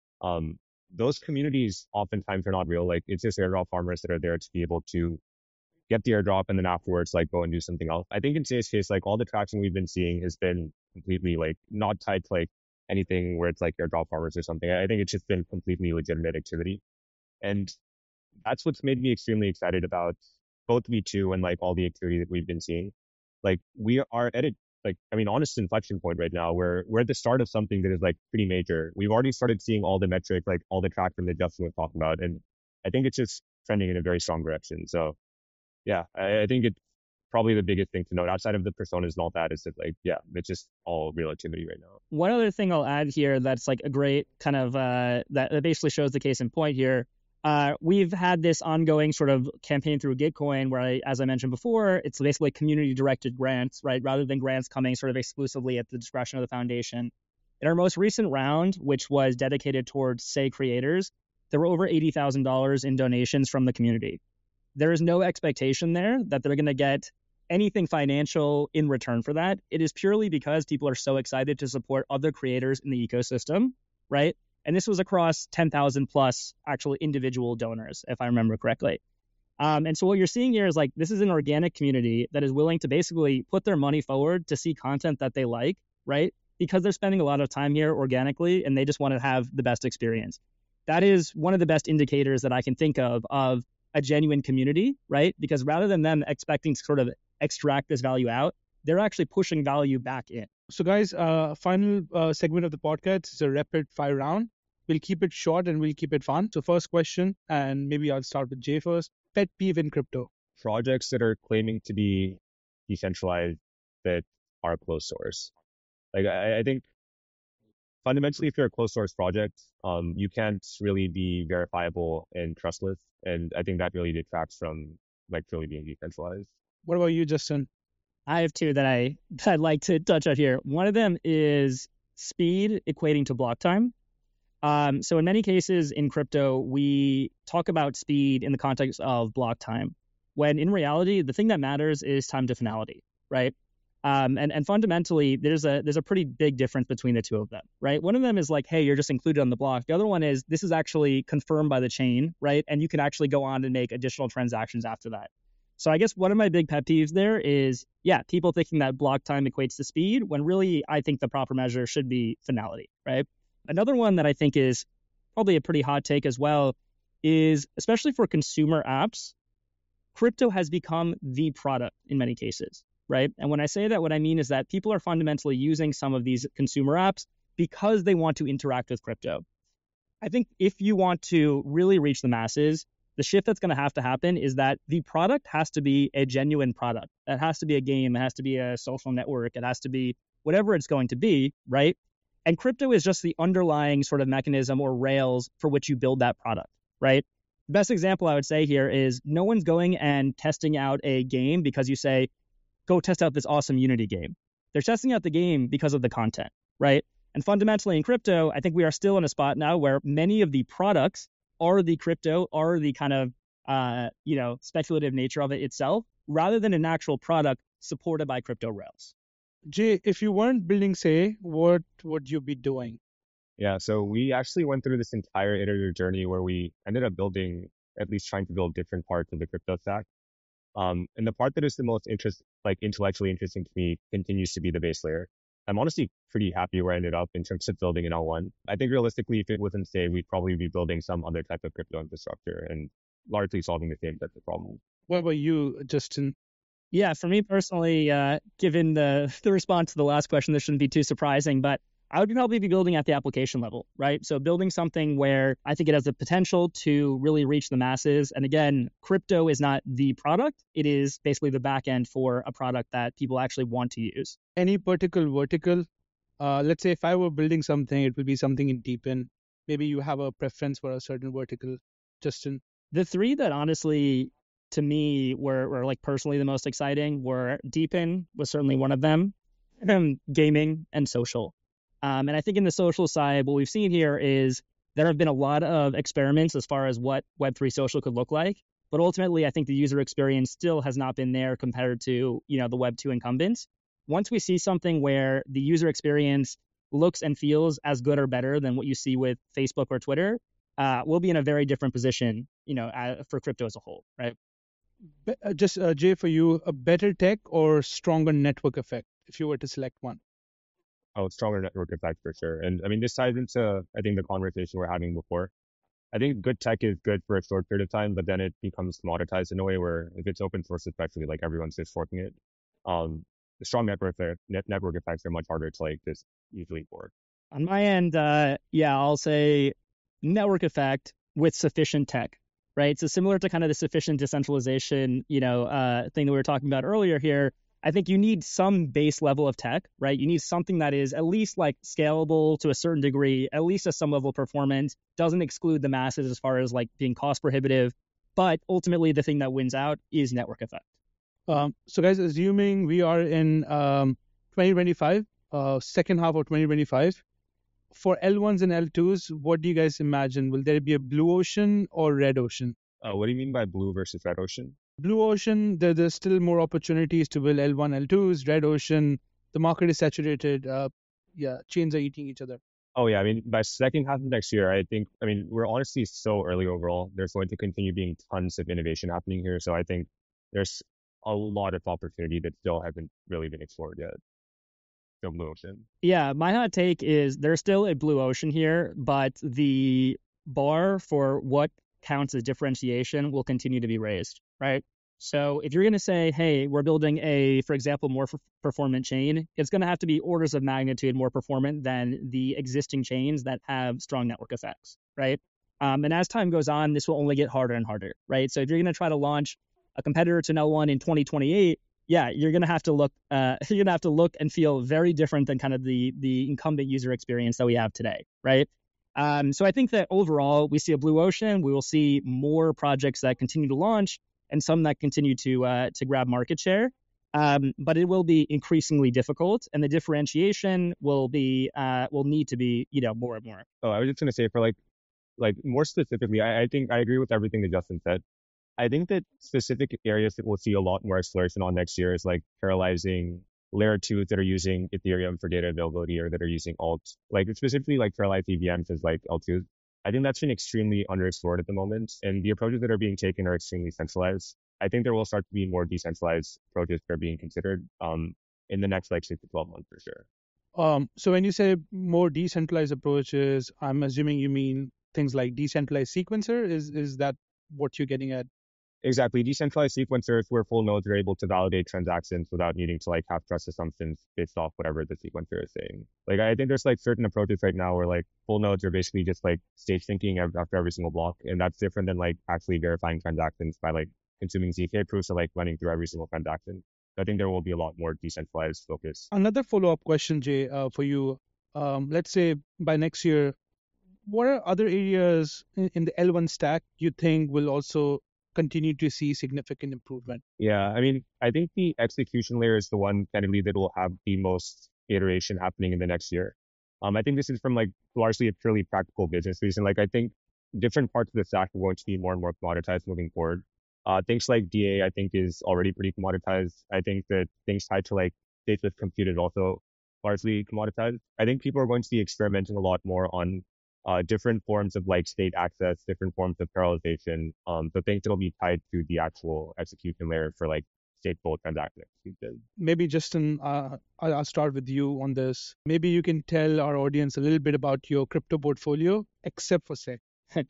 those communities oftentimes are not real. Like it's just airdrop farmers that are there to be able to get the airdrop and then afterwards like go and do something else. I think in SAE's case, like all the traction we've been seeing has been completely like not tied to like anything where it's like airdrop farmers or something. I think it's just been completely legitimate activity. And that's what's made me extremely excited about both V2 and like all the activity that we've been seeing. Like we are at a honest inflection point right now where we're at the start of something that is like pretty major. We've already started seeing all the metrics, like all the traction that Justin was talking about. And I think it's just trending in a very strong direction. So yeah, I think it's probably the biggest thing to note outside of the personas and all that is that like, yeah, it's just all real activity right now. One other thing I'll add here that's like a great kind of, that basically shows the case in point here. We've had this ongoing sort of campaign through Gitcoin where, as I mentioned before, it's basically community-directed grants, right? Rather than grants coming sort of exclusively at the discretion of the foundation. In our most recent round, which was dedicated towards SAE creators, there were over $80,000 in donations from the community. There is no expectation there that they're going to get anything financial in return for that. It is purely because people are so excited to support other creators in the ecosystem, right? And this was across 10,000 plus actual individual donors, if I remember correctly. And so what you're seeing here is like, this is an organic community that is willing to basically put their money forward to see content that they like, right? Because they're spending a lot of time here organically and they just want to have the best experience. That is one of the best indicators that I can think of a genuine community, right? Because rather than them expecting to sort of extract this value out, they're actually pushing value back in. So guys, final segment of the podcast is a rapid fire round. We'll keep it short and we'll keep it fun. So first question, and maybe I'll start with Jay first. Pet peeve in crypto. Projects that are claiming to be decentralized that are closed source. Like I think fundamentally, if you're a closed source project, you can't really be verifiable and trustless. And I think that really detracts from like truly being decentralized. What about you, Justin? I have two that I'd like to touch on here. One of them is speed equating to block time. So in many cases in crypto, we talk about speed in the context of block time, when in reality, the thing that matters is time to finality, right? And fundamentally, there's a pretty big difference between the two of them, right? One of them is like, hey, you're just included on the block. The other one is this is actually confirmed by the chain, right? And you can actually go on and make additional transactions after that. So I guess one of my big pet peeves there is, yeah, people thinking that block time equates to speed, when really I think the proper measure should be finality, right? Another one that I think is probably a pretty hot take as well is, especially for consumer apps, crypto has become the product in many cases, right? And when I say that, what I mean is that people are fundamentally using some of these consumer apps because they want to interact with crypto. I think if you want to really reach the masses, the shift that's going to happen is that the product has to be a genuine product. It has to be a game. It has to be a social network. It has to be whatever it's going to be, right? And crypto is just the underlying sort of mechanism or rails for which you build that product, right? The best example I would say here is no one's going and testing out a game because you say, go test out this awesome Unity game. They're testing out the game because of the content, right? And fundamentally in crypto, I think we are still in a spot now where many of the products are the crypto, are the kind of, speculative nature of it itself, rather than an actual product supported by crypto rails. Jay, if you weren't building Say, what would you be doing? Yeah, so we actually went through this entire iterative journey where we ended up building, at least trying to build different parts of the crypto stack. And the part that is the most intellectually interesting to me continues to be the base layer. I'm honestly pretty happy where I ended up in terms of building an L1. I think realistically, if it wasn't Say, we'd probably be building some other type of crypto infrastructure and largely solving the same type of problem. What about you, Justin? Yeah, for me personally, given the response to the last question, this shouldn't be too surprising, but I would probably be building at the application level, right? So building something where I think it has the potential to really reach the masses. And again, crypto is not the product. It is basically the back end for a product that people actually want to use. Any particular vertical? Let's say if I were building something, it would be something in Deepin. Maybe you have a preference for a certain vertical, Justin. The three that honestly, to me, were like personally the most exciting were Deepin was certainly one of them, gaming and social. And I think in the social side, what we've seen here is there have been a lot of experiments as far as what Web3 social could look like. But ultimately, I think the user experience still has not been there compared to, the Web2 incumbents. Once we see something where the user experience looks and feels as good or better than what you see with Facebook or Twitter, we'll be in a very different position, for crypto as a whole, right? Just Jay, for you, a better tech or stronger network effect, if you were to select one? Oh, stronger network effect for sure. And I mean, this ties into, I think, the conversation we're having before. I think good tech is good for a short period of time, but then it becomes commoditized in a way where if it's open source, especially, like everyone's just forking it. The strong network effects are much harder to just easily fork. On my end, I'll say network effect with sufficient tech, right? So similar to kind of the sufficient decentralization, thing that we were talking about earlier here. I think you need some base level of tech, right? You need something that is at least like scalable to a certain degree, at least at some level of performance, doesn't exclude the masses as far as like being cost prohibitive. But ultimately, the thing that wins out is network effect. So guys, assuming we are in 2025, second half of 2025, for L1s and L2s, what do you guys imagine? Will there be a blue ocean or red ocean? What do you mean by blue versus red ocean? Blue ocean, there's still more opportunities to build L1, L2s. Red ocean, the market is saturated. Chains are eating each other. Oh, yeah. I mean, by second half of next year, we're honestly so early overall. There's going to continue being tons of innovation happening here. So I think there's a lot of opportunity that still hasn't really been explored yet. So blue ocean. Yeah, my hot take is there's still a blue ocean here, but the bar for what counts as differentiation will continue to be raised, right? So if you're going to say, hey, we're building for example, more performant chain, it's going to have to be orders of magnitude more performant than the existing chains that have strong network effects, right? And as time goes on, this will only get harder and harder, right? So if you're going to try to launch a competitor to L1 in 2028, you're going to have to look and feel very different than kind of the incumbent user experience that we have today, right? So I think that overall, we see a blue ocean. We will see more projects that continue to launch and some that continue to grab market share. but it will be increasingly difficult, and the differentiation will need to be, more and more. Oh, I was just going to say for like more specifically, I think I agree with everything that Justin said. I think that specific areas that we'll see a lot more exploration on next year is like parallelizing layer 2s that are using Ethereum for data availability or that are using alt, like specifically like parallelized EVMs as like L2s. I think that's been extremely underexplored at the moment, and the approaches that are being taken are extremely centralized. I think there will start to be more decentralized approaches that are being considered in the next like 6 to 12 months for sure. So when you say more decentralized approaches, I'm assuming you mean things like decentralized sequencer. Is that what you're getting at? Exactly. Decentralized sequencers where full nodes are able to validate transactions without needing to like have trust assumptions based off whatever the sequencer is saying. Like I think there's like certain approaches right now where like full nodes are basically just like stage syncing after every single block. And that's different than like actually verifying transactions by like consuming ZK proofs or like running through every single transaction. I think there will be a lot more decentralized focus. Another follow-up question, Jay, for you. Let's say by next year, what are other areas in the L1 stack you think will also continue to see significant improvement? Yeah, I mean, I think the execution layer is the one candidly that will have the most iteration happening in the next year. I think this is from like largely a purely practical business reason. Like I think different parts of the stack are going to be more and more commoditized moving forward. Things like DA, I think, is already pretty commoditized. I think that things tied to like stateless compute is also largely commoditized. I think people are going to be experimenting a lot more on different forms of like state access, different forms of parallelization. So things that'll be tied to the actual execution layer for like stateful transaction execution. Maybe Justin, I'll start with you on this. Maybe you can tell our audience a little bit about your crypto portfolio, except for Sei.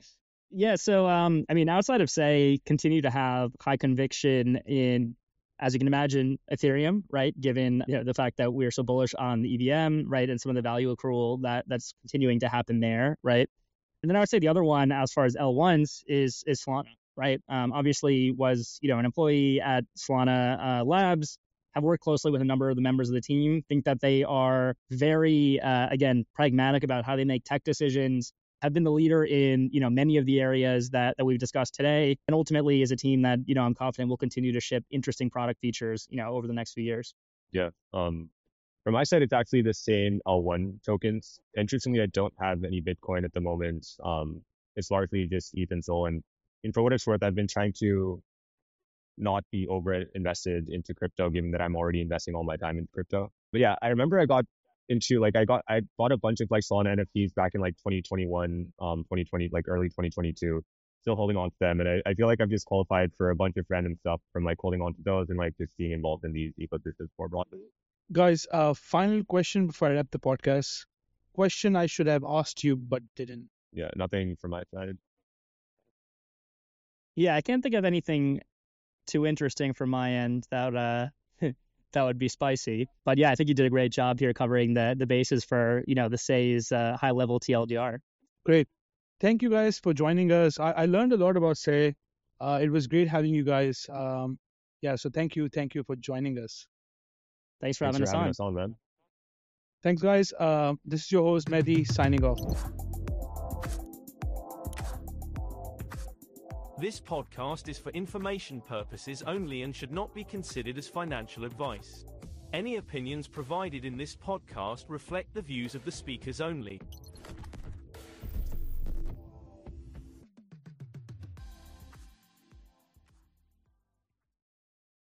Yeah, so I mean, outside of Sei, continue to have high conviction in, as you can imagine, Ethereum, right? Given the fact that we're so bullish on the EVM, right, and some of the value accrual that's continuing to happen there, right? And then I would say the other one, as far as L1s, is Solana, right? Obviously, was an employee at Solana Labs. Have worked closely with a number of the members of the team. Think that they are very, again, pragmatic about how they make tech decisions. Have been the leader in many of the areas that we've discussed today, and ultimately is a team that I'm confident will continue to ship interesting product features over the next few years. Yeah. From my side, it's actually the same L1 tokens. Interestingly, I don't have any Bitcoin at the moment. It's largely just ETH and SOL, and for what it's worth, I've been trying to not be over invested into crypto, given that I'm already investing all my time in crypto. But yeah, I remember I bought a bunch of like Solana NFTs back in like 2021, 2020, like early 2022, still holding on to them. And I feel like I've just qualified for a bunch of random stuff from like holding on to those and like just being involved in these ecosystems more broadly. Guys, final question before I wrap the podcast. Question I should have asked you, but didn't. Yeah, nothing from my side. Yeah, I can't think of anything too interesting from my end that that would be spicy. But yeah, I think you did a great job here covering the basis for, the Sei's high level TLDR. Great. Thank you guys for joining us. I learned a lot about Sei. It was great having you guys. So thank you for joining us. Thanks for having us on, man. Thanks, guys. This is your host, Mehdi, signing off. This podcast is for information purposes only and should not be considered as financial advice. Any opinions provided in this podcast reflect the views of the speakers only.